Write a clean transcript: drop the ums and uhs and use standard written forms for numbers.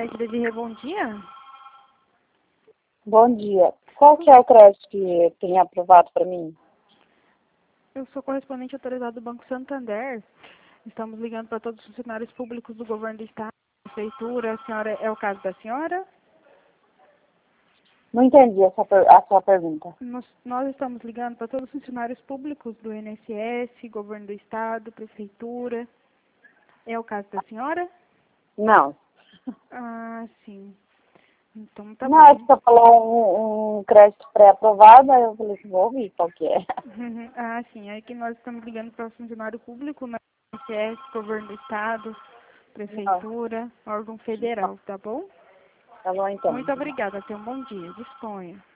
Rede Desirê, bom dia. Bom dia. Qual que é o crédito que tem aprovado para mim? Eu sou correspondente autorizado do Banco Santander. Estamos ligando para todos os funcionários públicos do governo do estado, prefeitura. A senhora, é o caso da senhora? Não entendi a sua pergunta. Nós estamos ligando para todos os funcionários públicos do INSS, governo do estado, prefeitura. É o caso da senhora? Não. Ah, sim. Então tá Não, é que bom. você falou um crédito pré-aprovado, aí eu falei assim, vou ouvir qual que é. Ah, sim. É que nós estamos ligando para o funcionário público, né? INSS, governo do estado, Não. prefeitura, órgão federal, tá bom? Tá bom então. Muito obrigada. Tenha um bom dia. Disponha.